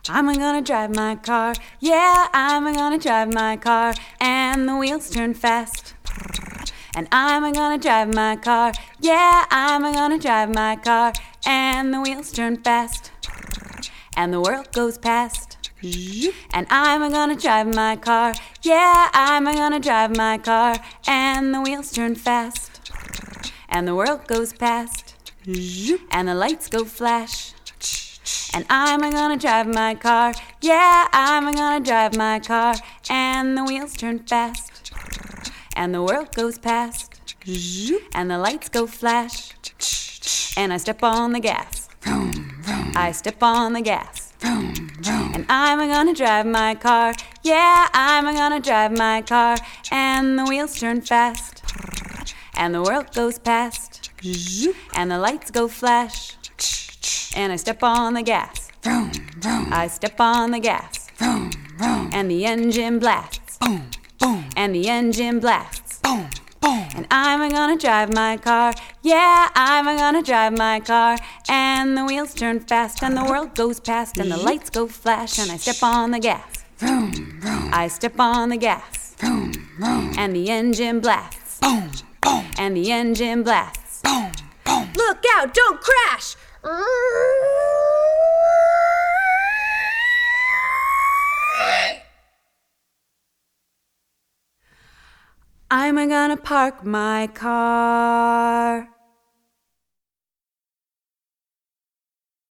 I'm gonna drive my car. Yeah, I'm gonna drive my car. And the wheels turn fast. And I'm gonna drive my car. Yeah, I'm gonna drive my car. And the wheels turn fast. And the world goes past. And I'm gonna drive my car. Yeah, I'm gonna drive my car. And the wheels turn fast. And the world goes past. And the lights go flash. And I'm gonna drive my car. Yeah, I'm gonna drive my car. And the wheels turn fast. And the world goes past. And the lights go flash. And I step on the gas. I step on the gas. And I'm gonna drive my car. Yeah, I'm gonna drive my car. And the wheels turn fast. And the world goes past. And the lights go flash. And I step on the gas. I step on the gas. And the engine blasts. And the engine blasts. And I'm gonna drive my car. Yeah, I'm gonna drive my car. And the wheels turn fast. And the world goes past. And the lights go flash. And I step on the gas. I step on the gas. And the engine blasts. And the engine blasts. Look out, don't crash! I'm gonna park my car.